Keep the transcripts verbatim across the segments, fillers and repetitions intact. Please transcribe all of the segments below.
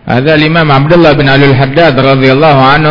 Ada Imam Abdullah bin Alul Haddad radhiyallahu anhu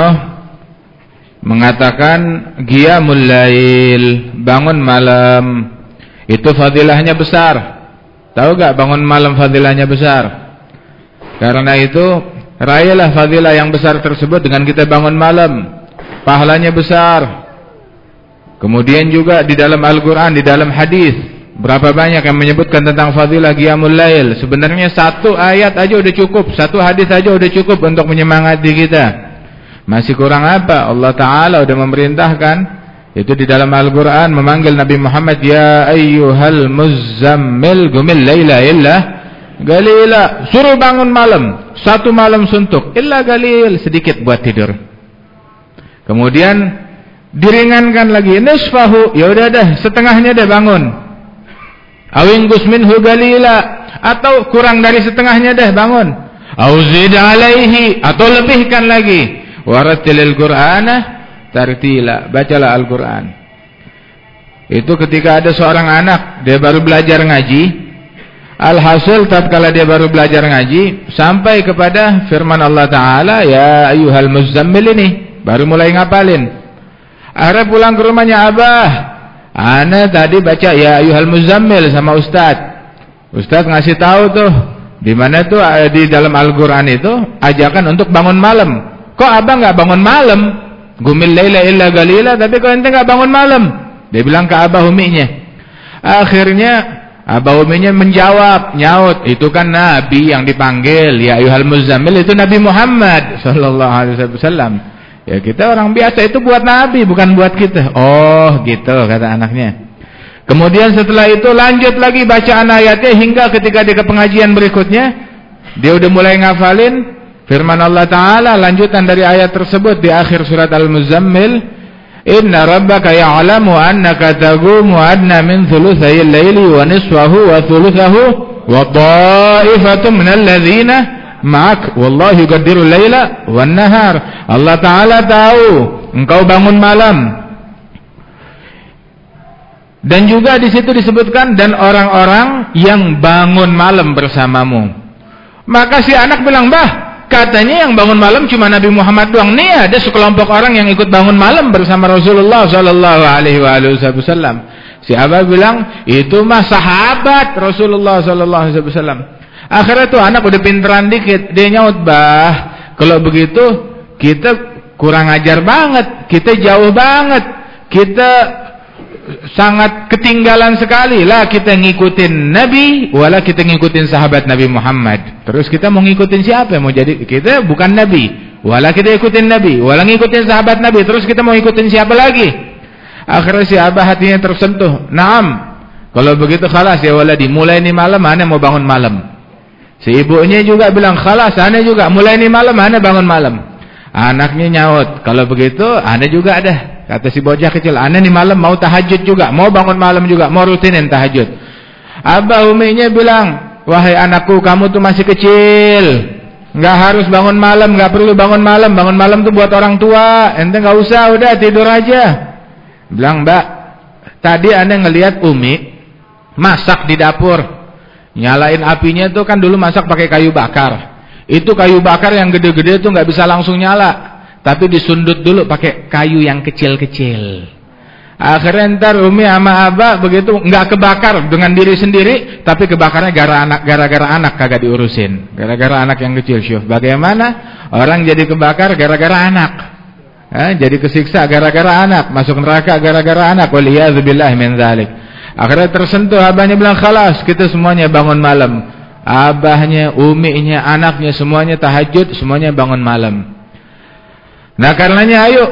mengatakan qiyamul lail, bangun malam, itu fadilahnya besar. Tahu gak bangun malam fadilahnya besar? Karena itu rayalah fadilah yang besar tersebut dengan kita bangun malam, pahalanya besar. Kemudian juga di dalam Al-Quran, di dalam hadis, berapa banyak yang menyebutkan tentang fadilah qiyamul lail. Sebenarnya satu ayat aja udah cukup, satu hadis aja udah cukup untuk menyemangati kita. Masih kurang apa? Allah Ta'ala udah memerintahkan itu di dalam Al-Quran, memanggil Nabi Muhammad, ya ayyuhal muzzammil qumil laila illa qalila. Suruh bangun malam, satu malam suntuk, illa qalil, sedikit buat tidur. Kemudian diringankan lagi, nisfahu, ya udah dah setengahnya dah bangun. Awingus minhu qalila, atau kurang dari setengahnya dah bangun. Auzid alaihi, atau lebihkan lagi. Warattilil Qur'ana tartila, bacalah Al-Quran. Itu ketika ada seorang anak, dia baru belajar ngaji. Alhasil tatkala dia baru belajar ngaji, sampai kepada firman Allah Ta'ala, ya ayyuhal muzzammil, ini baru mulai ngapalin. Akhirnya pulang ke rumahnya, abah, ana tadi baca ya ayyuhal muzzammil sama Ustaz. Ustaz ngasih tahu tuh, di mana tuh di dalam Al-Quran itu ajakan untuk bangun malam. Kok abang nggak bangun malam? Qumil laila illa qalila, tapi kok ente nggak bangun malam? Dia bilang ke abah uminya. Akhirnya abah uminya menjawab, nyaut, itu kan Nabi yang dipanggil, ya ayyuhal muzzammil, itu Nabi Muhammad sallallahu alaihi wasallam. Ya kita orang biasa, itu buat Nabi, bukan buat kita. Oh gitu, kata anaknya. Kemudian setelah itu lanjut lagi bacaan ayatnya, hingga ketika di pengajian berikutnya dia udah mulai ngafalin firman Allah Ta'ala, lanjutan dari ayat tersebut di akhir surat Al-Muzammil, inna rabbaka ya'lamu annaka taqumu adna min thulutsayil laili wa nisfahu wa thulutsahu wa ta'ifatun minal ladzina ma'ak wallahu yuqaddirul laila wan nahar. Allah Ta'ala tahu engkau bangun malam. Dan juga di situ disebutkan, dan orang-orang yang bangun malam bersamamu. Maka si anak bilang, bah, katanya yang bangun malam cuma Nabi Muhammad doang. Nih ada sekelompok orang yang ikut bangun malam bersama Rasulullah Sallallahu Alaihi Wasallam. Si abah bilang, itu mah sahabat Rasulullah Sallallahu Alaihi Wasallam. Akhirnya tuh anak udah pinteran dikit, dia nyaut, bah, kalau begitu kita kurang ajar banget, kita jauh banget, kita sangat ketinggalan sekali lah, kita ngikutin Nabi wala kita ngikutin sahabat Nabi Muhammad. Terus kita mau ngikutin siapa? Mau jadi kita bukan Nabi wala kita ikutin Nabi wala ngikutin sahabat Nabi, terus kita mau ngikutin siapa lagi? Akhirnya si abah hatinya tersentuh. Naam, kalau begitu khalas ya waladi, mulai nih malam ana mau bangun malam. Si ibunya juga bilang, khalas ana juga mulai nih malam ana bangun malam. Anaknya nyaut, kalau begitu ana juga ada. Kata si bocah kecil, ana nih malam mau tahajud juga, mau bangun malam juga, mau rutinin tahajud. Abah uminya bilang, wahai anakku, kamu tuh masih kecil, nggak harus bangun malam, nggak perlu bangun malam, bangun malam tuh buat orang tua, ente nggak usah, udah tidur aja. Bilang, mbak, tadi ana ngelihat umi masak di dapur, nyalain apinya tuh kan dulu masak pakai kayu bakar. Itu kayu bakar yang gede-gede tuh nggak bisa langsung nyala, tapi disundut dulu pakai kayu yang kecil-kecil. Akhirnya ntar umi sama abah begitu nggak kebakar dengan diri sendiri, tapi kebakarnya gara anak, gara-gara anak kagak diurusin, gara-gara anak yang kecil. Syuf, bagaimana orang jadi kebakar gara-gara anak, eh, jadi kesiksa gara-gara anak, masuk neraka gara-gara anak. Waliyadzubillah min dzalik. Akhirnya tersentuh, abahnya bilang, khalas kita semuanya bangun malam. Abahnya, uminya, anaknya semuanya tahajud, semuanya bangun malam. Nah karenanya ayo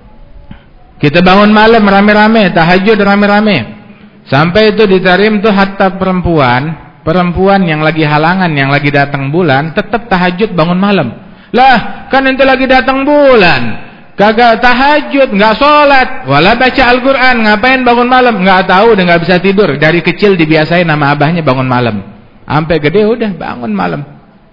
kita bangun malam rame-rame, tahajud rame-rame. Sampai itu ditarim tuh hatta perempuan, perempuan yang lagi halangan, yang lagi datang bulan, tetap tahajud bangun malam. Lah kan ente lagi datang bulan, kagak tahajud, nggak sholat, wala baca Al-Quran, ngapain bangun malam? Nggak tahu, udah nggak bisa tidur. Dari kecil dibiasain nama abahnya bangun malam, sampai gede udah bangun malam.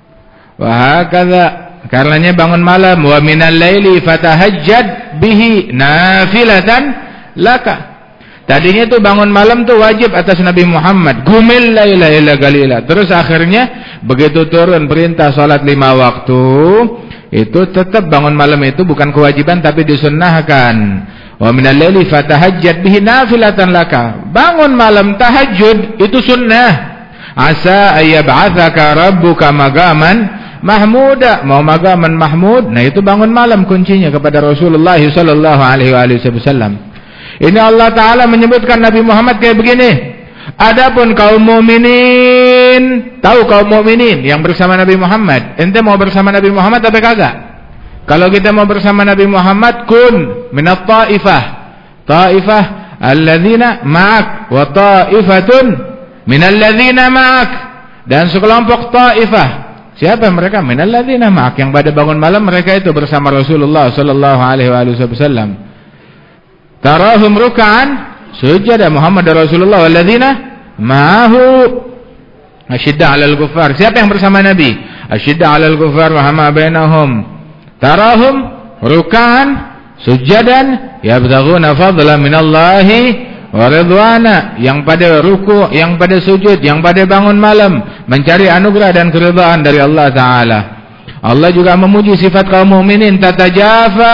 Wah kata karenanya bangun malam, wa minal laili fatahajjad bihi nafilatan laka. Tadinya tuh bangun malam tuh wajib atas Nabi Muhammad. Gumil laila illa qalila. Terus akhirnya begitu turun perintah salat lima waktu, itu tetap bangun malam itu bukan kewajiban tapi disunnahkan. Wa minal laili fatahajjat bihi nafilatan laka. Bangun malam tahajud itu sunnah. Asa ayyab'atsaka rabbuka maqaman mahmuda. Mau maqaman mahmud, nah itu bangun malam kuncinya kepada Rasulullah sallallahu alaihi wasallam. Ini Allah Ta'ala menyebutkan Nabi Muhammad kayak begini. Adapun kaum mukminin, tahu kaum mukminin yang bersama Nabi Muhammad, ente mau bersama Nabi Muhammad apa kagak? Kalau kita mau bersama Nabi Muhammad, kun minat ta'ifah. Ta'ifah alladzina ma'ak wa ta'ifatun minal ladzina ma'ak. Dan sekelompok ta'ifah. Siapa mereka? Minal ladzina ma'ak, yang pada bangun malam mereka itu bersama Rasulullah sallallahu alaihi wasallam. Tarahum ruk'an sujada Muhammad Rasulullah walladzina ma'ahu asyidda 'alal kuffar. Siapa yang bersama Nabi? Asyidda 'alal kuffar wa hama bainahum. Tarahum ruk'an sujadan yabtaghuna fadlan minallahi wa ridwana. Yang pada ruku', yang pada sujud, yang pada bangun malam mencari anugerah dan keridhaan dari Allah Ta'ala. Allah juga memuji sifat kaum mukminin, tatajafa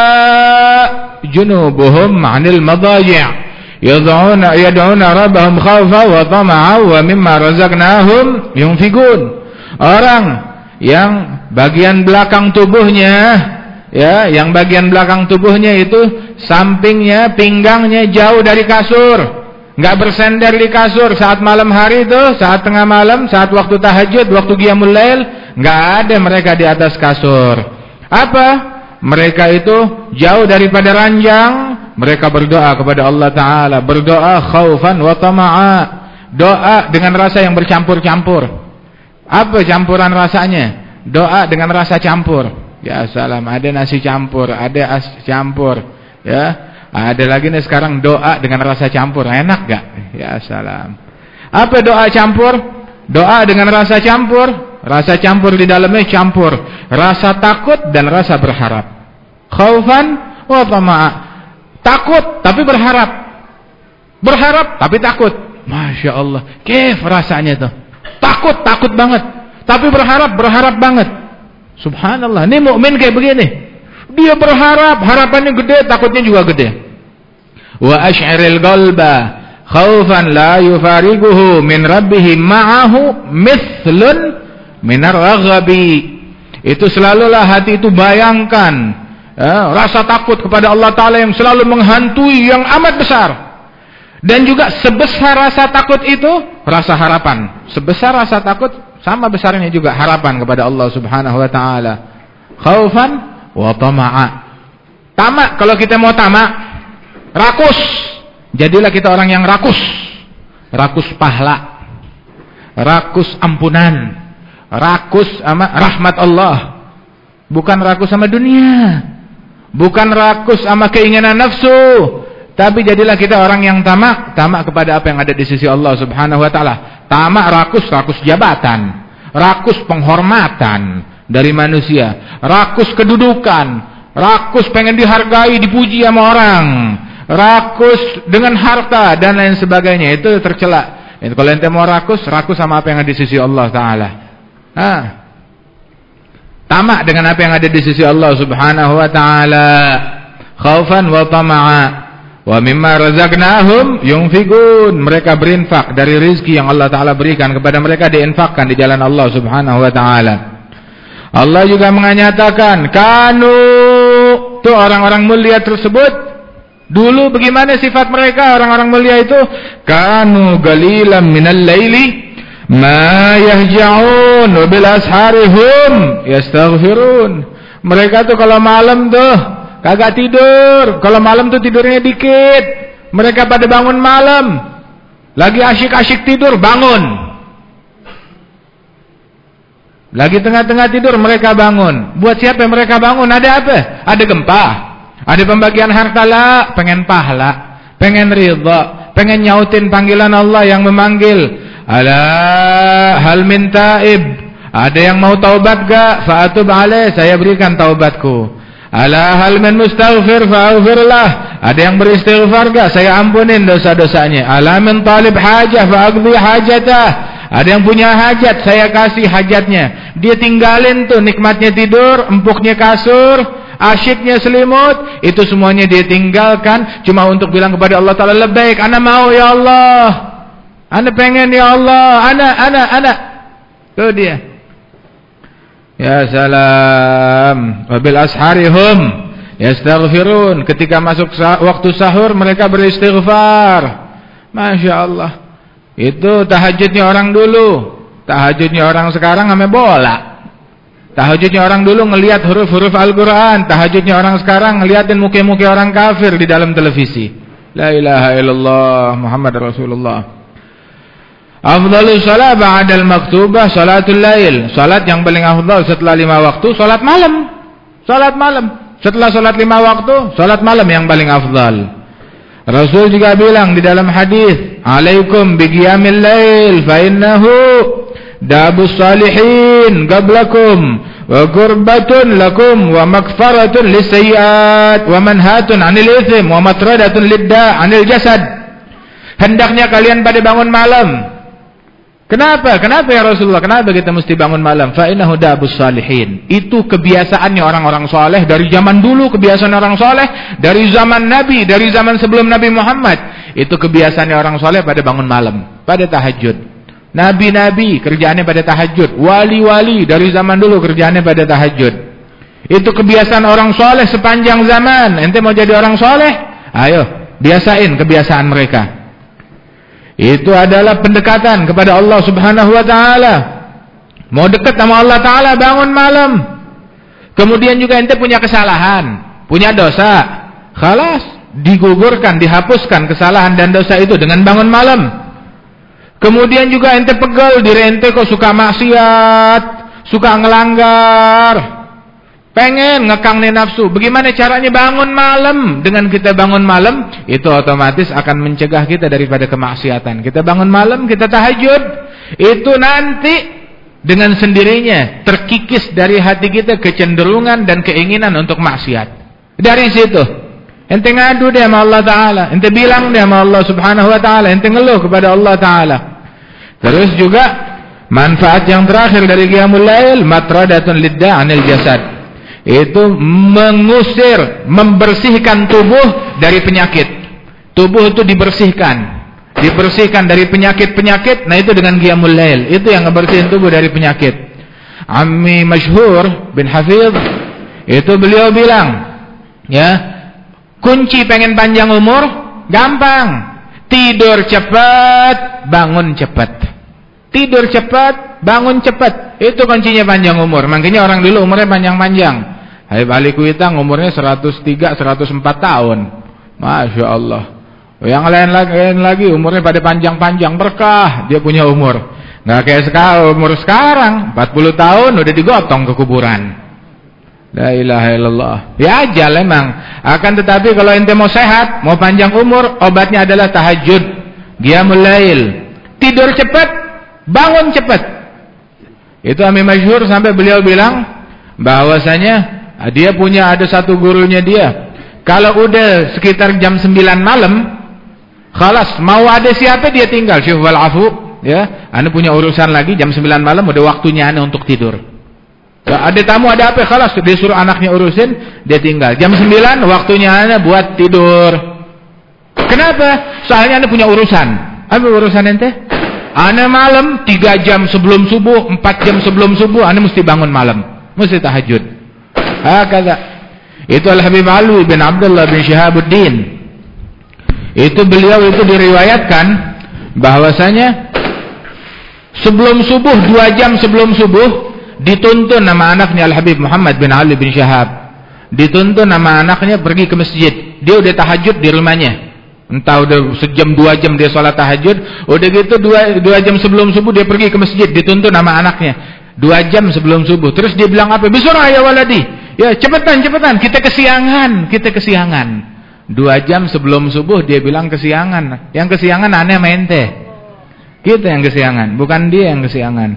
junubuhum 'anil madaji' yad'una yad'una rabbahum khawfan wa tama'an wa mimma razaqnahum yunfiqun. Orang yang bagian belakang tubuhnya, ya, yang bagian belakang tubuhnya itu sampingnya, pinggangnya jauh dari kasur, nggak bersender di kasur saat malam hari itu, saat tengah malam, saat waktu tahajud, waktu qiyamul lail, nggak ada mereka di atas kasur. Apa? Mereka itu jauh daripada ranjang. Mereka berdoa kepada Allah Ta'ala, berdoa khaufan wa tama'a, doa dengan rasa yang bercampur-campur. Apa campuran rasanya? Doa dengan rasa campur. Ya salam, ada nasi campur, ada as campur, ya. Ada lagi nih sekarang doa dengan rasa campur. Enak gak? Ya salam. Apa doa campur? Doa dengan rasa campur. Rasa campur di dalamnya campur rasa takut dan rasa berharap. Khaufan wa tama'a. Takut tapi berharap. Berharap tapi takut. Masya Allah. Kif rasanya tuh. Takut, takut banget. Tapi berharap, berharap banget. Subhanallah. Ini mukmin kayak begini. Dia berharap, harapannya gede, takutnya juga gede. Wa asy'aril qalba khaufan la yufariguhu min rabbih ma'ahu mithlun minar raghabi. Itu selalulah hati itu bayangkan, ya, rasa takut kepada Allah Ta'ala yang selalu menghantui, yang amat besar. Dan juga sebesar rasa takut itu rasa harapan. Sebesar rasa takut sama besarnya juga harapan kepada Allah Subhanahu wa Ta'ala. Khaufan wa tama'a. Tamak, kalau kita mau tamak, rakus. Jadilah kita orang yang rakus. Rakus pahala, rakus ampunan, rakus sama rahmat Allah. Bukan rakus sama dunia, bukan rakus sama keinginan nafsu. Tapi jadilah kita orang yang tamak, tamak kepada apa yang ada di sisi Allah Subhanahu wa Ta'ala. Tamak, rakus, rakus jabatan, rakus penghormatan dari manusia, rakus kedudukan, rakus pengen dihargai, dipuji sama orang, rakus dengan harta dan lain sebagainya. Itu tercela. Itu kalau ente mau rakus, rakus sama apa yang ada di sisi Allah Ta'ala. Ah. Tamak dengan apa yang ada di sisi Allah Subhanahu wa Ta'ala. Khaufan wa tama'a. Wa mimma razaqnahum yunfiqun. Mereka berinfak dari rezeki yang Allah Ta'ala berikan kepada mereka, diinfakkan di jalan Allah Subhanahu wa Ta'ala. Allah juga mengatakan, kanu, itu orang-orang mulia tersebut dulu bagaimana sifat mereka orang-orang mulia itu? Kanu qalilan minal laili ma yahja'un wa bil asharihum yastaghfirun. Mereka tuh kalau malam tuh kagak tidur. Kalau malam tuh tidurnya dikit. Mereka pada bangun malam, lagi asyik-asyik tidur, bangun. Lagi tengah-tengah tidur mereka bangun. Buat siapa mereka bangun? Ada apa? Ada gempa, ada pembagian harta lah, pengen pahala, pengen ridha, pengen nyautin panggilan Allah yang memanggil. Ala hal min taib. Ada yang mau taubat gak? Fa'atub alaih, saya berikan taubatku. Ala hal min mustaghfir fa'aghfirlah. Ada yang beristighfar gak? Saya ampunin dosa-dosanya. Alamin talib hajah fa'aqdi hajatah. Ada yang punya hajat, saya kasih hajatnya. Dia tinggalin tuh nikmatnya tidur, empuknya kasur, asyiknya selimut, itu semuanya dia tinggalkan cuma untuk bilang kepada Allah Ta'ala, labbaik, ana mau ya Allah, ana pengen ya Allah, ana ana ana. Tuh dia. Ya salam. Wabil asharihum yastaghfirun. Ketika masuk sah waktu sahur mereka beristighfar. Masya Allah. Itu tahajudnya orang dulu. Tahajudnya orang sekarang ame bola. Tahajudnya orang dulu ngelihat huruf-huruf Al-Quran. Tahajudnya orang sekarang ngeliatin muka-muka orang kafir di dalam televisi. La ilaha illallah Muhammad Rasulullah. Afdalus salat ba'dal maktubah salatul lail. Salat yang paling afdal setelah lima waktu salat malam. Salat malam. Setelah salat lima waktu salat malam yang paling afdal. Rasul juga bilang di dalam hadis, "Alaikum biqiyamil lail fa innahu dabus salihin qablakum wa qurbatun lakum wa maghfaratun lisayyi'at wa manhatun 'anil itsm wa matradatun lidda 'anil jasad." Hendaknya kalian pada bangun malam. Kenapa? Kenapa ya Rasulullah? Kenapa kita mesti bangun malam? Fa innahu dabus salihin. Itu kebiasaannya orang-orang soleh dari zaman dulu, kebiasaan orang soleh dari zaman Nabi, dari zaman sebelum Nabi Muhammad. Itu kebiasaannya orang soleh pada bangun malam, pada tahajud. Nabi-nabi kerjaannya pada tahajud. Wali-wali dari zaman dulu kerjaannya pada tahajud. Itu kebiasaan orang soleh sepanjang zaman. Ente mau jadi orang soleh? Ayo, biasain kebiasaan mereka. Itu adalah pendekatan kepada Allah Subhanahu wa ta'ala. Mau dekat sama Allah ta'ala, bangun malam. Kemudian juga ente punya kesalahan, punya dosa, khalas, digugurkan, dihapuskan kesalahan dan dosa itu dengan bangun malam. Kemudian juga ente pegel diri ente kok suka maksiat, suka ngelanggar, pengen ngekang nih nafsu. Bagaimana caranya bangun malam? Dengan kita bangun malam, itu otomatis akan mencegah kita daripada kemaksiatan. Kita bangun malam, kita tahajud, itu nanti dengan sendirinya terkikis dari hati kita kecenderungan dan keinginan untuk maksiat. Dari situ ente ngadu deh sama Allah Ta'ala, ente bilang deh sama Allah Subhanahu wa ta'ala, ente ngeluh kepada Allah Ta'ala. Terus juga manfaat yang terakhir dari qiyamul lail, matradatun lidda 'anil jasad. Itu mengusir, membersihkan tubuh dari penyakit. Tubuh itu dibersihkan, dibersihkan dari penyakit-penyakit. Nah itu dengan qiyamul lail, itu yang ngebersihin tubuh dari penyakit. Ammi Masyhur bin Hafidh, itu beliau bilang, ya, kunci pengen panjang umur gampang. Tidur cepat, bangun cepat. Tidur cepat, bangun cepat. Itu kuncinya panjang umur. Makanya orang dulu umurnya panjang-panjang. Habib Ali Kuitang umurnya seratus tiga, seratus empat tahun. Masya Allah. Yang lain lagi, lain lagi umurnya pada panjang-panjang, berkah dia punya umur. Nggak kayak sekarang, umur sekarang empat puluh tahun udah digotong ke kuburan. La ilaha illallah. Ya ajal emang. Akan tetapi kalau ente mau sehat, mau panjang umur, obatnya adalah tahajud, qiyamul lail. Tidur cepat, bangun cepat. Itu Ammi Masyhur sampai beliau bilang bahwasanya dia punya ada satu gurunya dia. Kalau udah sekitar jam sembilan malam, khalas, mau ada siapa dia tinggal. Syekh wal afu, ya, ane punya urusan lagi jam sembilan malam udah waktunya ane untuk tidur. Ada tamu ada apa, khalas, dia suruh anaknya urusin, dia tinggal. Jam sembilan waktunya ane buat tidur. Kenapa? Soalnya ane punya urusan. Apa urusan ente? Ane malam tiga jam sebelum subuh, empat jam sebelum subuh ane mesti bangun malam, mesti tahajud. Hakada. Itu Al-Habib Alwi bin Abdullah bin Syihabuddin. Itu beliau itu diriwayatkan bahwasanya sebelum subuh, dua jam sebelum subuh dituntun nama anaknya Al-Habib Muhammad bin Ali bin Syahab. Dituntun nama anaknya pergi ke masjid. Dia udah tahajud di rumahnya. Entah udah sejam dua jam dia sholat tahajud, udah gitu dua, dua jam sebelum subuh dia pergi ke masjid, dituntun nama anaknya dua jam sebelum subuh. Terus dia bilang apa? Bisurah ya waladi, ya cepetan cepetan, kita kesiangan, kita kesiangan. Dua jam sebelum subuh dia bilang kesiangan. Yang kesiangan aneh main teh, kita yang kesiangan, bukan dia yang kesiangan.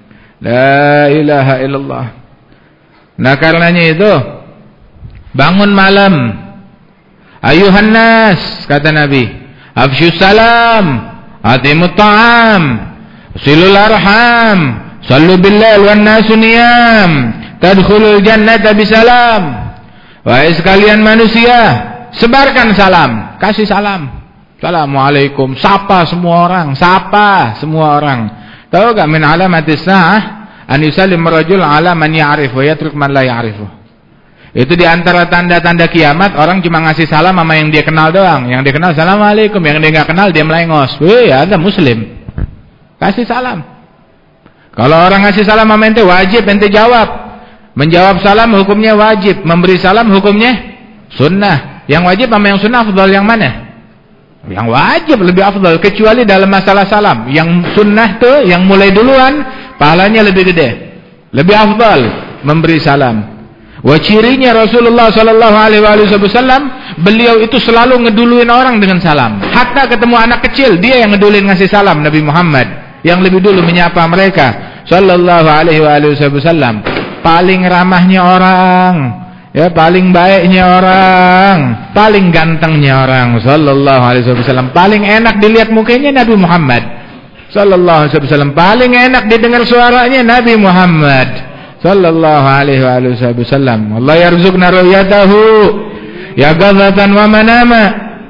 La ilaha illallah. Nah karenanya itu bangun malam Ayuhan nas, kata Nabi, afsyus salam, atimut ta'am, silul arham, sallu billail wan nasu niyam, tadkhulul jannata bisalam. Wahai sekalian manusia, sebarkan salam, kasih salam. Assalamualaikum, sapa semua orang, sapa semua orang. Tahu enggak min alamatis sa'ah an yusallim rajul ala man ya'rif wa yatruk man la ya'rifu. Itu di antara tanda-tanda kiamat, orang cuma ngasih salam sama yang dia kenal doang. Yang dia kenal assalamualaikum, yang dia enggak kenal dia melengos. Weh, Anda muslim. Kasih salam. Kalau orang ngasih salam sama ente wajib ente jawab. Menjawab salam hukumnya wajib, memberi salam hukumnya sunnah. Yang wajib sama yang sunnah afdal yang mana? Yang wajib lebih afdal, kecuali dalam masalah salam. Yang sunnah tuh yang mulai duluan pahalanya lebih gede, lebih afdal memberi salam. Wa cirinya Rasulullah sallallahu alaihi wasallam, beliau itu selalu ngeduluin orang dengan salam. Hatta ketemu anak kecil dia yang ngeduluin ngasih salam. Nabi Muhammad yang lebih dulu menyapa mereka sallallahu alaihi wasallam. Paling ramahnya orang, ya, paling baiknya orang, paling gantengnya orang sallallahu alaihi wasallam. Paling enak dilihat mukanya Nabi Muhammad sallallahu alaihi wasallam. Paling enak didengar suaranya Nabi Muhammad sallallahu alaihi wasallam. Allah yarzuqna ru'yatahu ya ghadatan wa manama.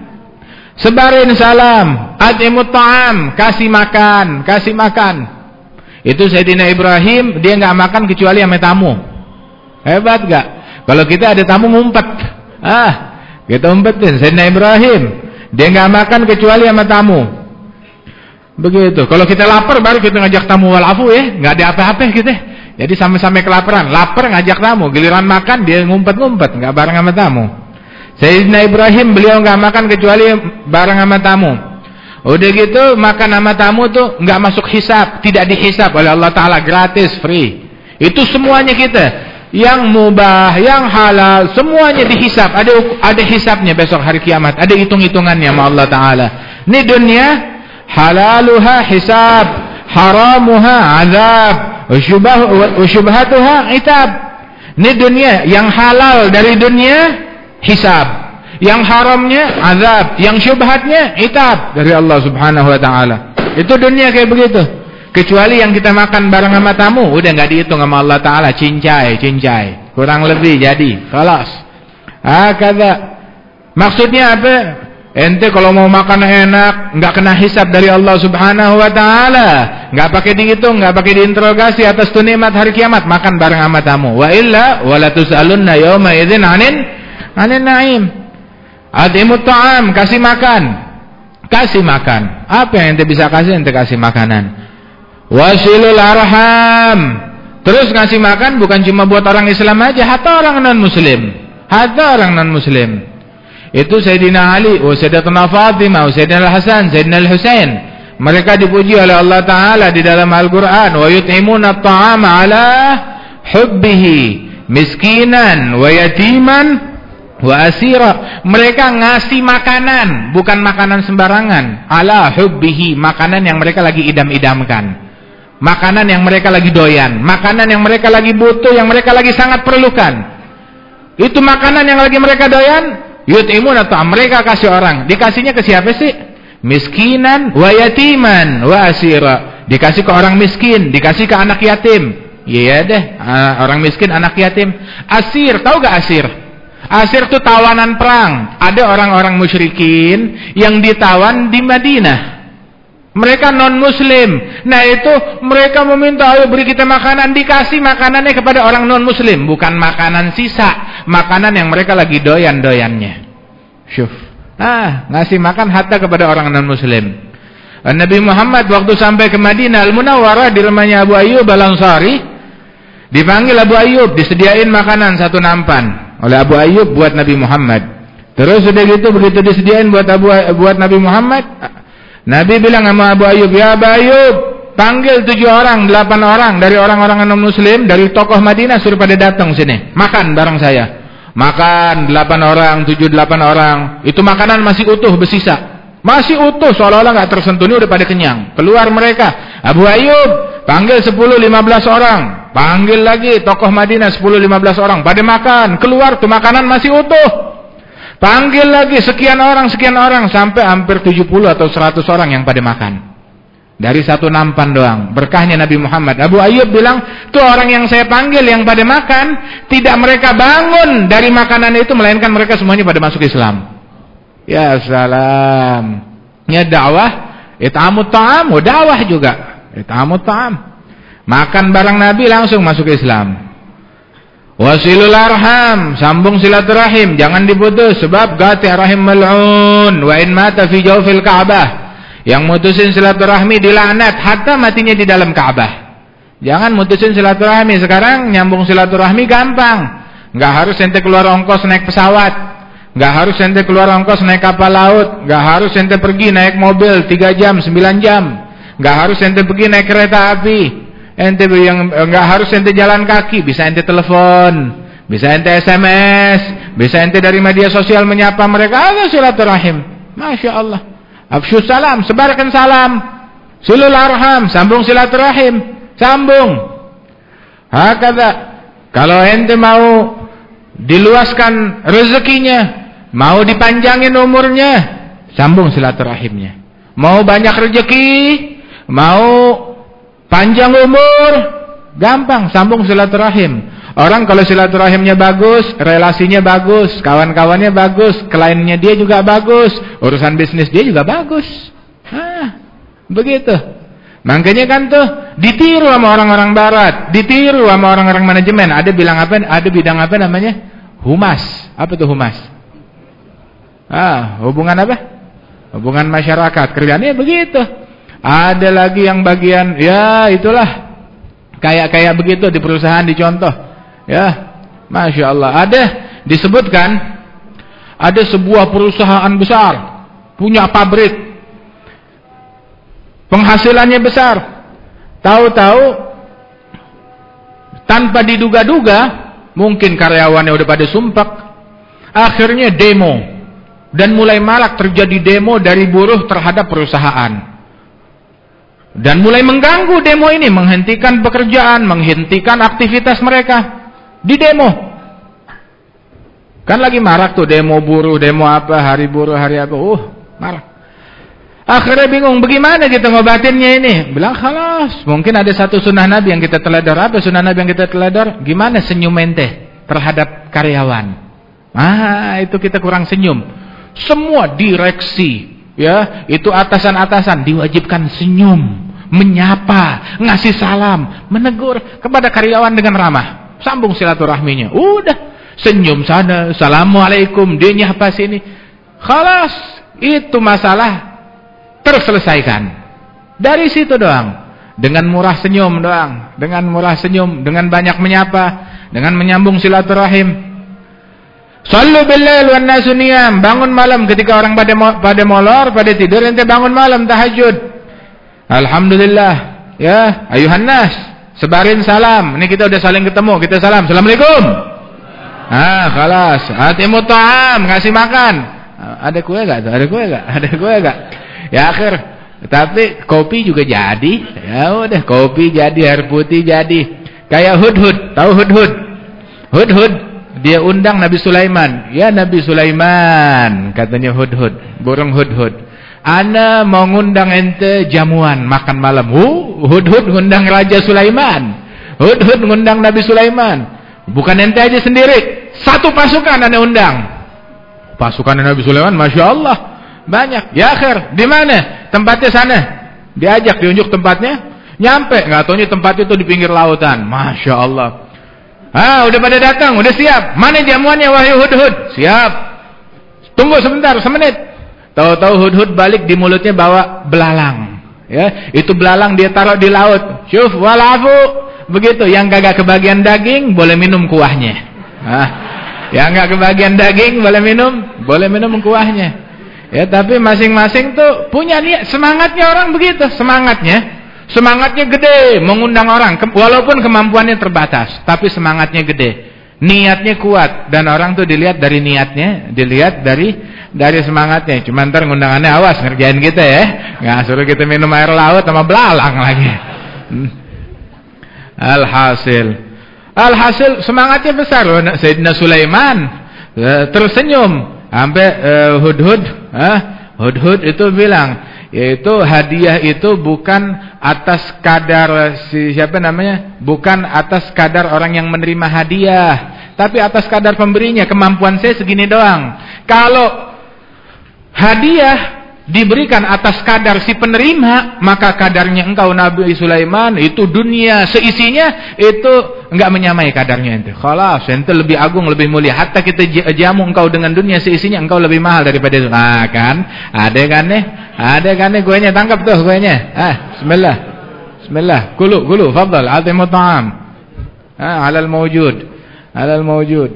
Sebarin salam, atimut ta'am, kasih makan, kasih makan. Itu Sayyidina Ibrahim, dia enggak makan kecuali sama tamu. Hebat enggak? Kalau kita ada tamu ngumpet, ah, kita umpetin. Sayyidina Ibrahim, dia nggak makan kecuali sama tamu. Begitu. Kalau kita lapar baru kita ngajak tamu walafu ya, nggak ada apa-apa kita. Jadi sampai-sampai kelaparan, lapar ngajak tamu, giliran makan dia ngumpet-ngumpet, nggak bareng sama tamu. Sayyidina Ibrahim beliau nggak makan kecuali bareng sama tamu. Udah gitu makan sama tamu tuh nggak masuk hisab, tidak dihisab oleh Allah Taala, gratis, free. Itu semuanya kita. Yang mubah, yang halal, semuanya dihisab. Ada ada hisabnya besok hari kiamat. Ada hitung-hitungannya sama Allah Ta'ala. Ini dunia, halaluha hisab, haramuha azab, usyubhatuha itab. Ini dunia, yang halal dari dunia, hisab. Yang haramnya, azab. Yang syubhatnya, itab. Dari Allah Subhanahu Wa Ta'ala. Itu dunia kayak begitu. Kecuali yang kita makan bareng sama tamu, udah nggak dihitung sama Allah Ta'ala. Cincai, cincai, kurang lebih jadi kelas. Ah, kata maksudnya apa? Ente kalau mau makan enak, nggak kena hisab dari Allah Subhanahu Wa Ta'ala, nggak pakai dihitung, nggak pakai diinterogasi atas tuh nikmat hari kiamat, makan bareng sama tamu. Wa illa wala tus'alunna yawma idzin 'anin 'anin na'im. Atimut ta'am, kasih makan, kasih makan. Apa yang ente bisa kasih? Ente kasih makanan. Wasilul arham, terus ngasih makan bukan cuma buat orang Islam aja, hatta orang non muslim, hatta orang non muslim. Itu Sayyidina Ali, wa Sayyidatuna Fatimah, wa Sayyidina Al-Hasan, Sayyidina Al-Husain. Mereka dipuji oleh Allah Ta'ala di dalam Al-Quran. Wa yut'imuna at-ta'ama ala hubbihi miskinan wa yatiman wa asira. Mereka ngasih makanan, bukan makanan sembarangan. Ala hubbihi, makanan yang mereka lagi idam-idamkan, makanan yang mereka lagi doyan, makanan yang mereka lagi butuh, yang mereka lagi sangat perlukan. Itu makanan yang lagi mereka doyan, yut'imun atau mereka kasih orang. Dikasihnya ke siapa sih? Miskinan wa yatiman wa asira. Dikasih ke orang miskin, dikasih ke anak yatim. Iya deh, orang miskin, anak yatim. Asir, tahu gak asir? Asir itu tawanan perang. Ada orang-orang musyrikin yang ditawan di Madinah. Mereka non muslim. Nah itu mereka meminta, ayo beri kita makanan. Dikasih makanannya kepada orang non muslim, bukan makanan sisa, makanan yang mereka lagi doyan-doyannya. Syuf. Ah, ngasih makan hatta kepada orang non muslim. Nabi Muhammad waktu sampai ke Madinah Al-Munawwarah di rumahnya Abu Ayyub Al-Ansari, dipanggil Abu Ayyub, disediain makanan satu nampan oleh Abu Ayyub buat Nabi Muhammad. Terus sudah gitu begitu disediain buat Abu buat Nabi Muhammad, Nabi bilang sama Abu Ayyub, ya Abu Ayyub, panggil tujuh orang, delapan orang dari orang-orang non-muslim, dari tokoh Madinah, suruh pada datang sini, makan bareng saya. Makan, delapan orang, tujuh, delapan orang. Itu makanan masih utuh, bersisa. Masih utuh, seolah-olah gak tersentuh, ini udah pada kenyang. Keluar mereka, Abu Ayyub, panggil sepuluh, lima belas orang. Panggil lagi, tokoh Madinah, sepuluh, lima belas orang. Pada makan, keluar tuh makanan masih utuh. Panggil lagi sekian orang, sekian orang, sampai hampir tujuh puluh atau seratus orang yang pada makan. Dari satu nampan doang. Berkahnya Nabi Muhammad. Abu Ayyub bilang, tuh orang yang saya panggil yang pada makan, tidak mereka bangun dari makanan itu, melainkan mereka semuanya pada masuk Islam. Ya salam. Ya dakwah, it'amut ta'am, dakwah juga. It'amut ta'am. Makan barang Nabi langsung masuk Islam. Wasilul arham, sambung silaturahim, jangan diputus sebab qati' rahim mal'un wa in mata fi jawfil Ka'bah. Yang mutusin silaturahmi dilaknat hatta matinya di dalam Ka'bah. Jangan mutusin silaturahmi. Sekarang nyambung silaturahmi gampang. Enggak harus ente keluar ongkos naik pesawat, enggak harus ente keluar ongkos naik kapal laut, enggak harus ente pergi naik mobil tiga jam, sembilan jam, enggak harus ente pergi naik kereta api. Ente yang enggak harus ente jalan kaki, bisa ente telepon, bisa ente S M S, bisa ente dari media sosial menyapa mereka. Ada silaturahim. Masya Allah. Afsyus salam, sebarkan salam. Silul arham, sambung silaturahim, sambung. Hakadha. Kalau ente mau diluaskan rezekinya, mau dipanjangin umurnya, sambung silaturahimnya. Mau banyak rezeki, mau panjang umur, gampang, sambung silaturahim. Orang kalau silaturahimnya bagus, relasinya bagus, kawan-kawannya bagus, kliennya dia juga bagus, urusan bisnis dia juga bagus. Hah, begitu. Makanya kan tuh ditiru sama orang-orang barat, ditiru sama orang-orang manajemen. Ada bilang apa? Ada bidang apa namanya? Humas. Apa tuh humas? Ah, hubungan apa? Hubungan masyarakat. Kerjaannya begitu. Ada lagi yang bagian, ya itulah, kayak-kayak begitu di perusahaan, dicontoh, ya, Masya Allah. Ada disebutkan, ada sebuah perusahaan besar, punya pabrik, penghasilannya besar, tahu-tahu tanpa diduga-duga, mungkin karyawannya udah pada sumpek, akhirnya demo, dan mulai marak terjadi demo dari buruh terhadap perusahaan. Dan mulai mengganggu demo ini, menghentikan pekerjaan, menghentikan aktivitas mereka di demo. Kan lagi marak tuh demo buruh, demo apa, hari buruh, hari apa, uh, marak. Akhirnya bingung, bagaimana kita ngobatinnya ini? Bilang, khalas, mungkin ada satu sunnah Nabi yang kita teladar. Apa sunnah Nabi yang kita teladar? Gimana senyum ente terhadap karyawan? Ah, itu kita kurang senyum. Semua direksi, ya, itu atasan-atasan diwajibkan senyum, menyapa, ngasih salam, menegur kepada karyawan dengan ramah, sambung silaturahminya. Udah, senyum sana, assalamualaikum, dia nyapa sini, khalas, itu masalah terselesaikan. Dari situ doang, dengan murah senyum doang, dengan murah senyum, dengan banyak menyapa, dengan menyambung silaturahim. Sallu billail wan nasu niyam, bangun malam ketika orang pada pada molor, pada tidur, ente bangun malam tahajud. Alhamdulillah, ya, ayuhan nas, sebarin salam. Ini kita udah saling ketemu, kita salam, assalamualaikum. Ah, khalas, atimu ta'am, ngasih makan. Ada kue enggak tuh? Ada kue enggak? Ada kue enggak? Ya akhir, tapi kopi juga jadi. Ya udah, kopi jadi, air putih jadi. Kayak Hudhud, tahu Hudhud? Hudhud dia undang Nabi Sulaiman. Ya Nabi Sulaiman, katanya Hudhud, burung Hudhud, ana mau ngundang ente jamuan makan malam. Uh, Hudhud ngundang Raja Sulaiman, Hudhud ngundang Nabi Sulaiman. Bukan ente aja sendiri, satu pasukan ana undang. Pasukan Nabi Sulaiman, Masya Allah, banyak. Ya akhir, di mana tempatnya? Sana. Diajak, diunjuk tempatnya, nyampe, nggak taunya tempat itu di pinggir lautan. Masya Allah. Ah, udah pada datang, udah siap. Mana jamuannya wahai Hudhud? Siap. Tunggu sebentar, semenit. Tahu-tahu Hudhud balik, di mulutnya bawa belalang. Ya, itu belalang dia taruh di laut. Syuf walafu. Begitu, yang kagak kebagian daging boleh minum kuahnya. Ah, yang enggak kebagian daging boleh minum, boleh minum kuahnya. Ya, tapi masing-masing tuh punya niat, semangatnya orang begitu, semangatnya. Semangatnya gede, mengundang orang, walaupun kemampuannya terbatas, tapi semangatnya gede, niatnya kuat, dan orang tuh dilihat dari niatnya, dilihat dari dari semangatnya. Cuma ntar ngundangannya awas ngerjain kita ya, nggak suruh kita minum air laut sama belalang lagi. Hmm. Alhasil, alhasil semangatnya besar. Sayyidina Sulaiman tersenyum, Sampai uh, Hudhud, ah, Hudhud itu bilang, yaitu hadiah itu bukan atas kadar si siapa namanya, bukan atas kadar orang yang menerima hadiah, tapi atas kadar pemberinya. Kemampuan saya segini doang. Kalau hadiah diberikan atas kadar si penerima, maka kadarnya engkau Nabi Sulaiman itu dunia seisinya itu enggak menyamai kadarnya itu. Khalas, itu lebih agung, lebih mulia. Hatta kita jamu engkau dengan dunia seisinya, engkau lebih mahal daripada itu. Nah kan, ada kan nih, ada kan nih, kuenya tangkap tuh kuenya. Ah, bismillah, bismillah, kulu kulu, fadal, atimu ta'am. Ah, alal mawjud, alal mawjud.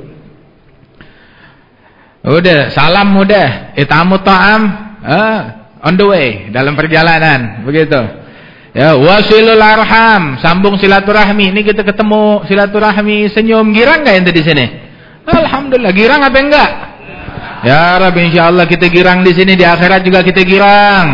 Udah, salam udah, itamu ta'am. Ah, on the way, dalam perjalanan, begitu. Ya, wasilul arham, sambung silaturahmi. Ini kita ketemu silaturahmi, senyum, girang enggak ente di sini? Alhamdulillah, girang apa enggak? Ya Rabbi, insyaallah kita girang di sini, di akhirat juga kita girang.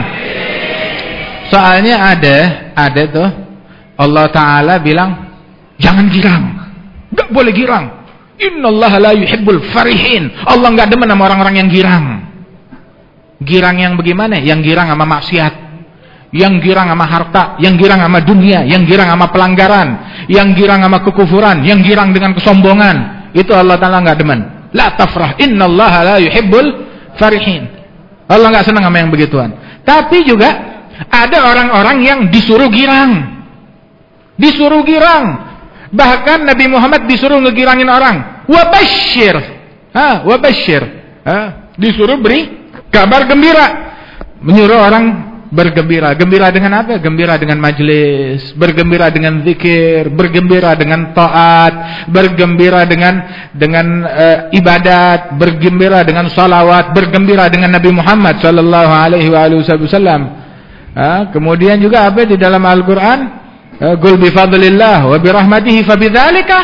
Soalnya ada, ada tuh Allah Taala bilang, jangan girang, enggak boleh girang. Innallaha la yuhibbul farihin. Allah enggak demen sama orang-orang yang girang. Girang yang bagaimana? Yang girang sama maksiat, yang girang sama harta, yang girang sama dunia, yang girang sama pelanggaran, yang girang sama kekufuran, yang girang dengan kesombongan. Itu Allah Ta'ala enggak demen. La tafrah, innallaha la yuhibbul farihin. Allah enggak senang sama yang begituan. Tapi juga ada orang-orang yang disuruh girang. Disuruh girang. Bahkan Nabi Muhammad disuruh ngegirangin orang. Wabasyir. Ha, wabasyir. Ha, disuruh beri kabar gembira, menyuruh orang bergembira. Gembira dengan apa? Gembira dengan majelis, bergembira dengan zikir, bergembira dengan taat, bergembira dengan dengan uh, ibadat, bergembira dengan salawat, bergembira dengan Nabi Muhammad sallallahu alaihi wasallam. Uh, kemudian juga apa di dalam Al-Qur'an? Uh, Qul bi fadlillah wa bi rahmatihi fa bidzalika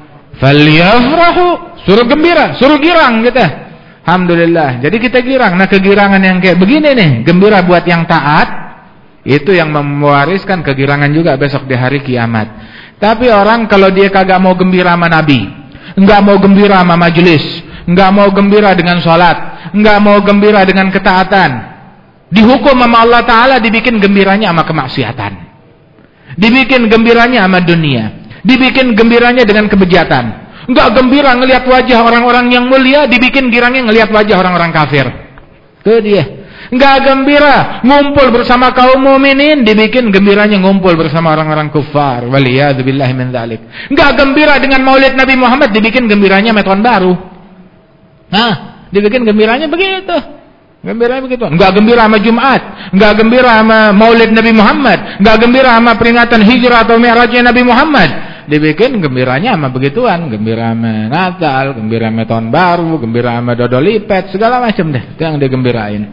falyafrahu. Suruh gembira, suruh girang kita. Alhamdulillah. Jadi kita girang. Nah, kegirangan yang kayak begini nih, gembira buat yang taat, itu yang mewariskan kegirangan juga besok di hari kiamat. Tapi orang kalau dia kagak mau gembira sama Nabi, enggak mau gembira sama majelis, enggak mau gembira dengan sholat, enggak mau gembira dengan ketaatan, dihukum sama Allah Ta'ala, dibikin gembiranya sama kemaksiatan, dibikin gembiranya sama dunia, dibikin gembiranya dengan kebejatan. Enggak gembira ngelihat wajah orang-orang yang mulia, dibikin girangnya ngelihat wajah orang-orang kafir. Itu dia. Enggak gembira ngumpul bersama kaum mukminin, dibikin gembiranya ngumpul bersama orang-orang kufar. Waliyadzubillahi min dzalik. Enggak gembira dengan Maulid Nabi Muhammad, dibikin gembiranya tahun baru. Nah, dibikin gembiranya begitu. Gembiranya begitu. Enggak gembira sama Jumat, enggak gembira sama Maulid Nabi Muhammad, enggak gembira sama peringatan hijrah atau mi'rajnya Nabi Muhammad. Dibikin gembiranya sama begituan, gembira sama Natal, gembira sama tahun baru, gembira sama dodolipet, segala macam deh, itu yang dia gembirain.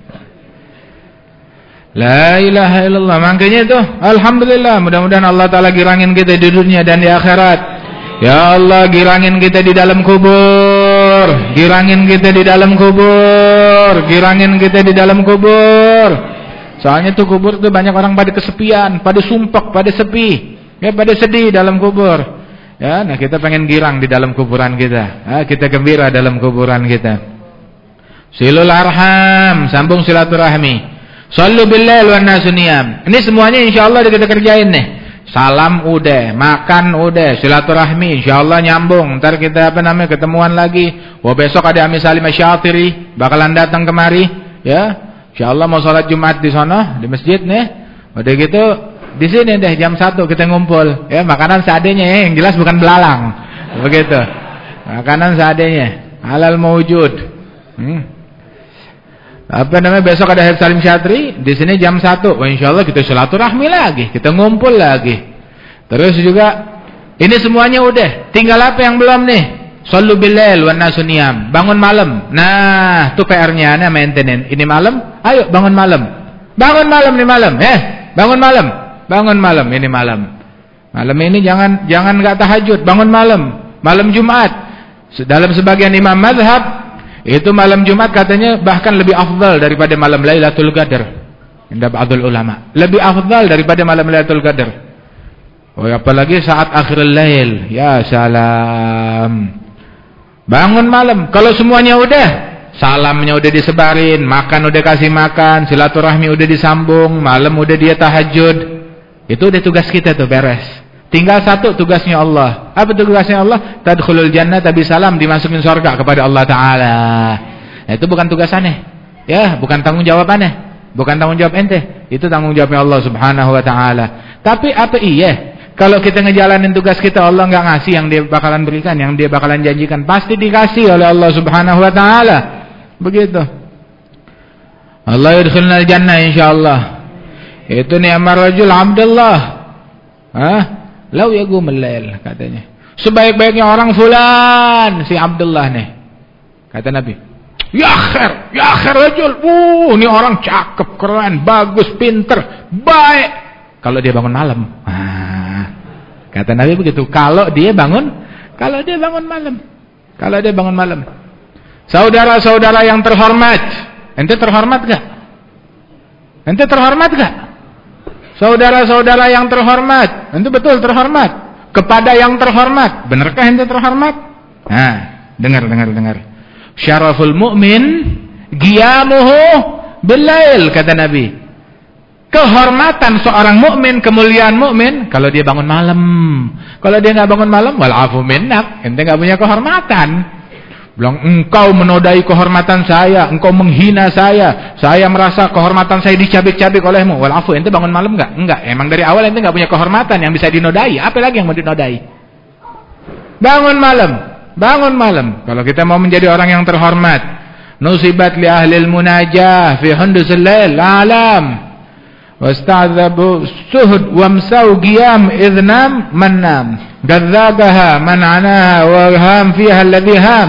La ilaha illallah. Makanya itu alhamdulillah, mudah-mudahan Allah Ta'ala girangin kita di dunia dan di akhirat. Ya Allah, girangin kita di dalam kubur, girangin kita di dalam kubur, girangin kita di dalam kubur. Soalnya tuh kubur tuh banyak orang pada kesepian, pada sumpek, pada sepi, ya pada sedih dalam kubur. Ya, nah kita pengen girang di dalam kuburan kita. Nah, kita gembira dalam kuburan kita. Silul arham, sambung silaturahmi. Shallu billail wan nasu niyam. Ini semuanya insyaallah kita kerjain nih. Salam udah, makan udah, silaturahmi insyaallah nyambung. Ntar kita apa namanya ketemuan lagi. Wah, besok ada Ami Salim Asy-Syatiri bakalan datang kemari, ya. Insyaallah mau salat Jumat di sana di masjid nih. Udah gitu di sini deh jam satu kita ngumpul, ya. Makanan seadanya ya, yang jelas bukan belalang. Begitu. Makanan seadanya, halal mawjud. Hmm. Apa namanya besok ada Habib Salim Syatri di sini jam satu. Wah, insyaallah kita silaturahmi lagi, kita ngumpul lagi. Terus juga ini semuanya udah, tinggal apa yang belum nih? Shallu billail wan nasu niyam. Bangun malam. Nah, itu P R-nya ana maintenance. Ini malam, ayo bangun malam. Bangun malam nih malam, eh. Bangun malam. Bangun malam ini malam. Malam ini jangan jangan enggak tahajud, bangun malam. Malam Jumat. Dalam sebagian imam mazhab itu malam Jumat katanya bahkan lebih afdal daripada malam Lailatul Qadar. Indah ba'dul ulama. Lebih afdal daripada malam Lailatul Qadar. Oh, apalagi saat akhirul lail. Ya salam. Bangun malam. Kalau semuanya udah, salamnya udah disebarin, makan udah kasih makan, silaturahmi udah disambung, malam udah dia tahajud. Itu udah tugas kita tuh beres. Tinggal satu tugasnya Allah. Apa tugasnya Allah? Tadkhulul jannata bisalam, dimasukin surga kepada Allah Ta'ala. Nah, itu bukan tugas aneh. Ya, bukan tanggung jawab aneh. Bukan tanggung jawab ente. Itu tanggung jawabnya Allah Subhanahu Wa Ta'ala. Tapi apa iya? Kalau kita ngejalanin tugas kita, Allah nggak ngasih yang dia bakalan berikan, yang dia bakalan janjikan. Pasti dikasih oleh Allah Subhanahu Wa Ta'ala. Begitu. Allah yudkhilnal jannah insyaallah. Itu ni'mar rajul Abdullah. Hah? Lau yaqumul lail katanya. Sebaik-baiknya orang fulan si Abdullah nih. Kata Nabi. Ya khair, ya khair rajul. Uh, ini orang cakep, keren, bagus, pinter, baik. Kalau dia bangun malam. Ah, kata Nabi begitu. Kalau dia bangun, kalau dia bangun malam. Kalau dia bangun malam. Saudara-saudara yang terhormat, ente terhormat gak? Ente terhormat gak? Saudara-saudara yang terhormat, ente betul terhormat. Kepada yang terhormat, benarkah ente terhormat? Nah, dengar, dengar, dengar. Syaraful mu'min giyamuhu bilail, kata Nabi. Kehormatan seorang mukmin, kemuliaan mukmin kalau dia bangun malam. Kalau dia nggak bangun malam, walafu minnak, ente nggak punya kehormatan. Bilang engkau menodai kehormatan saya, engkau menghina saya, saya merasa kehormatan saya dicabik-cabik olehmu. Walafu, ente bangun malam nggak? Enggak. Emang dari awal ente nggak punya kehormatan yang bisa dinodai. Apa lagi yang mau dinodai? Bangun malam, bangun malam. Kalau kita mau menjadi orang yang terhormat, nusibat li ahlil munajah fi hundusil lail alam. Wasta'adzabu suhud wamsau qiyam idnam manam gadzagaha man anaha wa ham fiha alladhi ham.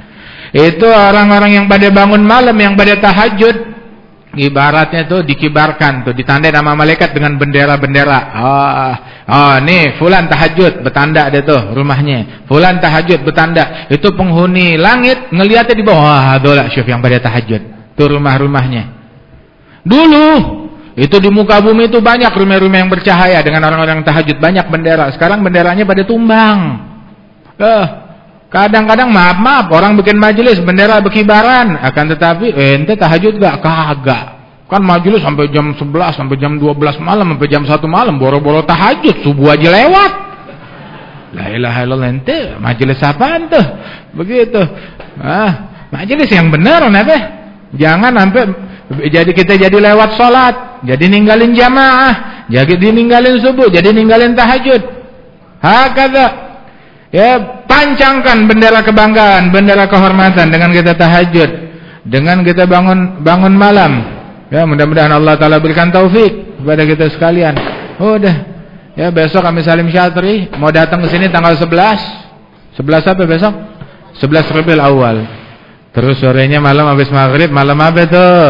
Itu orang-orang yang pada bangun malam, yang pada tahajud, ibaratnya tuh dikibarkan tuh, ditandai nama malaikat dengan bendera-bendera. Ah, oh, nih fulan tahajud, bertanda ada tuh rumahnya. Fulan tahajud, bertanda. Itu penghuni langit ngelihatnya di bawah. Wah, dola syuf yang pada tahajud. Tuh rumah-rumahnya. Dulu itu di muka bumi itu banyak rumah-rumah yang bercahaya dengan orang-orang tahajud, banyak bendera. Sekarang benderanya pada tumbang. Eh, kadang-kadang maaf-maaf orang bikin majelis bendera berkibaran, akan tetapi eh, ente tahajud gak? Kagak. Kan majelis sampai jam sebelas, sampai jam dua belas malam, sampai jam satu malam, boro-boro tahajud, subuh aja lewat. La ilaha illallah, ente majelis apaan tuh? Begitu. Ah, majelis yang benar kenapa? Jangan sampai jadi kita jadi lewat sholat, jadi ninggalin jamaah, jadi ninggalin subuh, jadi ninggalin tahajud. Hakada. Ya, pancangkan bendera kebanggaan, bendera kehormatan dengan kita tahajud, dengan kita bangun bangun malam. Ya, mudah-mudahan Allah Ta'ala berikan taufik kepada kita sekalian. Udah. Ya, besok kami Salim Syatri mau datang ke sini tanggal sebelas. sebelas apa besok? sebelas Rabiul Awal. Terus sorenya malam habis maghrib, malam apa tuh?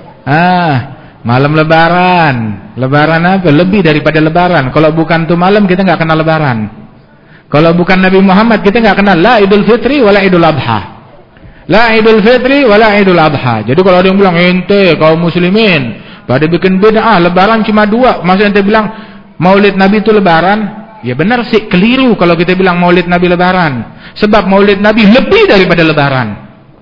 Ah, malam lebaran. Lebaran apa? Lebih daripada lebaran. Kalau bukan tuh malam kita nggak kenal lebaran. Kalau bukan Nabi Muhammad kita nggak kenal la Idul Fitri wala Idul Adha. La Idul Fitri wala Idul Adha. Jadi kalau ada yang bilang ente kaum muslimin pada bikin bid'ah, lebaran cuma dua. Maksudnya ente bilang Maulid Nabi itu lebaran? Ya benar sih, keliru kalau kita bilang Maulid Nabi lebaran. Sebab Maulid Nabi lebih daripada lebaran.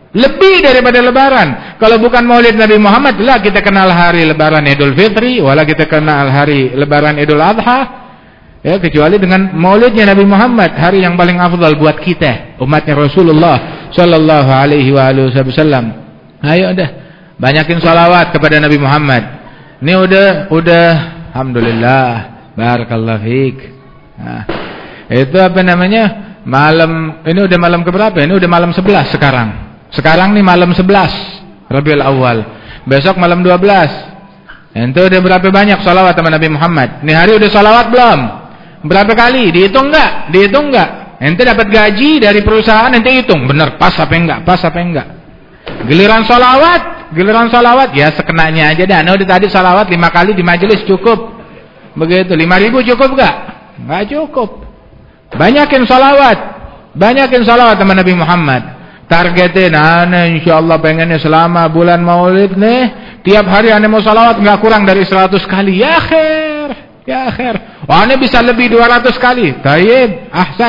Lebih daripada lebaran. Kalau bukan Maulid Nabi Muhammad, lah kita kenal hari lebaran Idul Fitri, wala kita kenal hari lebaran Idul Adha. Ya, kecuali dengan maulidnya Nabi Muhammad, hari yang paling afdal buat kita, umatnya Rasulullah sallallahu alaihi wa alihi wasallam. Ayo udah, banyakin sholawat kepada Nabi Muhammad. Ini udah, udah, alhamdulillah, barakallahu fiik. Nah, itu apa namanya? Malam, ini udah malam keberapa? Ini udah malam sebelas sekarang. Sekarang nih malam sebelas Rabiul Awal. Besok malam dua belas. Ente udah berapa banyak sholawat sama Nabi Muhammad? Ini hari udah sholawat belum? Berapa kali? Dihitung enggak? Dihitung enggak? Ente dapat gaji dari perusahaan, ente hitung bener pas apa enggak? Pas apa enggak? Giliran sholawat, giliran sholawat ya sekenanya aja dah. Nah udah tadi sholawat lima kali di majelis cukup. Begitu, lima ribu cukup enggak? Enggak cukup. Banyakin sholawat, banyakin sholawat sama Nabi Muhammad. Targetin, aneh insyaallah pengennya selama bulan Maulid nih, tiap hari aneh mau sholawat enggak kurang dari seratus kali. Ya khair. Ya akhir. Wah, ini bisa lebih dua ratus kali. Tayyib, ahsan.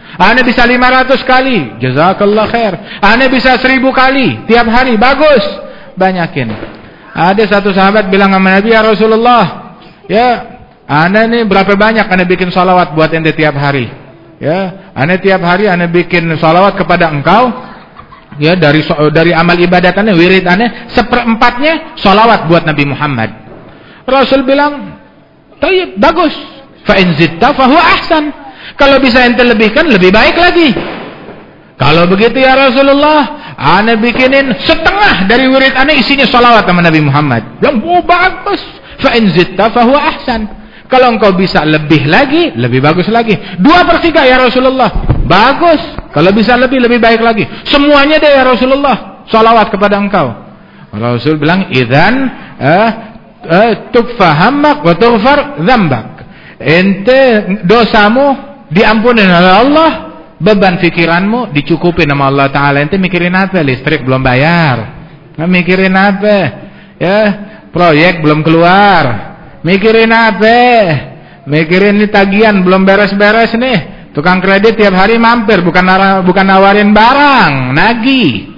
Ana bisa lima ratus kali, jazakallah khair. Ana bisa seribu kali tiap hari, bagus, banyakin. Ada satu sahabat bilang sama Nabi, ya Rasulullah, ya, ana nih berapa banyak ana bikin salawat buat ente tiap hari? Ya, ana tiap hari ana bikin salawat kepada engkau. Ya, dari dari amal ibadat ana, wirid ana, seperempatnya salawat buat Nabi Muhammad. Rasul bilang, "Tayyib, bagus. Fa in zitta fa huwa ahsan." Kalau bisa ente lebihkan, lebih baik lagi. Kalau begitu ya Rasulullah, ana bikinin setengah dari wirid ana isinya salawat sama Nabi Muhammad. Yang oh, bagus. Fa in zitta fa huwa ahsan. Kalau engkau bisa lebih lagi, lebih bagus lagi. Dua per tiga ya Rasulullah. Bagus. Kalau bisa lebih, lebih baik lagi. Semuanya deh ya Rasulullah, salawat kepada engkau. Rasul bilang, idzan eh, eh, tukfahammak wa tughfar dzambak. Ente dosamu diampuni oleh Allah, beban pikiranmu dicukupi sama Allah Ta'ala. Ente mikirin apa? Listrik belum bayar. Mikirin apa? Ya, proyek belum keluar. Mikirin apa? Mikirin ini tagihan belum beres-beres nih. Tukang kredit tiap hari mampir, bukan bukan nawarin barang, nagih.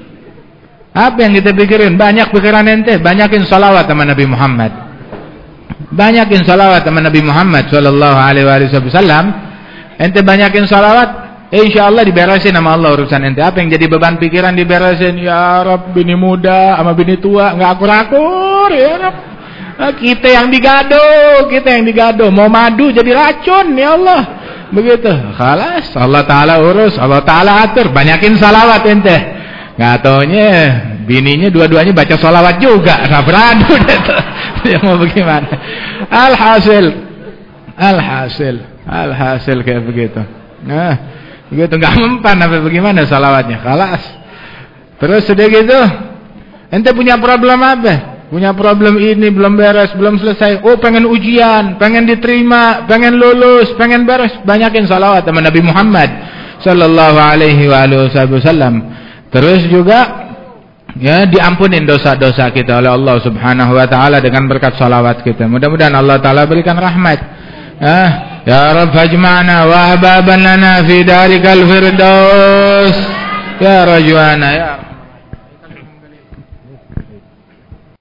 Apa yang kita pikirin? Banyak pikiran ente, banyakin salawat sama Nabi Muhammad. Banyakin salawat sama Nabi Muhammad sallallahu alaihi wasallam. Ente banyakin salawat, insyaallah diberesin sama Allah urusan ente. Apa yang jadi beban pikiran diberesin. Ya Rabb, bini muda sama bini tua enggak akur-akur, ya Rabb. Kita yang digado, kita yang digado. Mau madu jadi racun, ya Allah. Begitu. Khalas, Allah Ta'ala urus, Allah Ta'ala atur. Banyakin salawat ente. Nggak taunya bininya dua-duanya baca salawat juga. Nggak beradu deh. Ya mau bagaimana? Alhasil, alhasil, alhasil kayak begitu. Nah, begitu nggak mempan apa bagaimana salawatnya? Khalas. Terus sudah gitu, ente punya problem apa? Punya problem ini belum beres, belum selesai. Oh, pengen ujian, pengen diterima, pengen lulus, pengen beres. Banyakin salawat sama Nabi Muhammad sallallahu alaihi wasallam. Terus juga ya diampunin dosa-dosa kita oleh Allah Subhanahu wa taala dengan berkat salawat kita. Mudah-mudahan Allah Taala berikan rahmat. Ah, ya Rabb fajma'na wa hababan lana fi darikal firdaus. Ya rajwana ya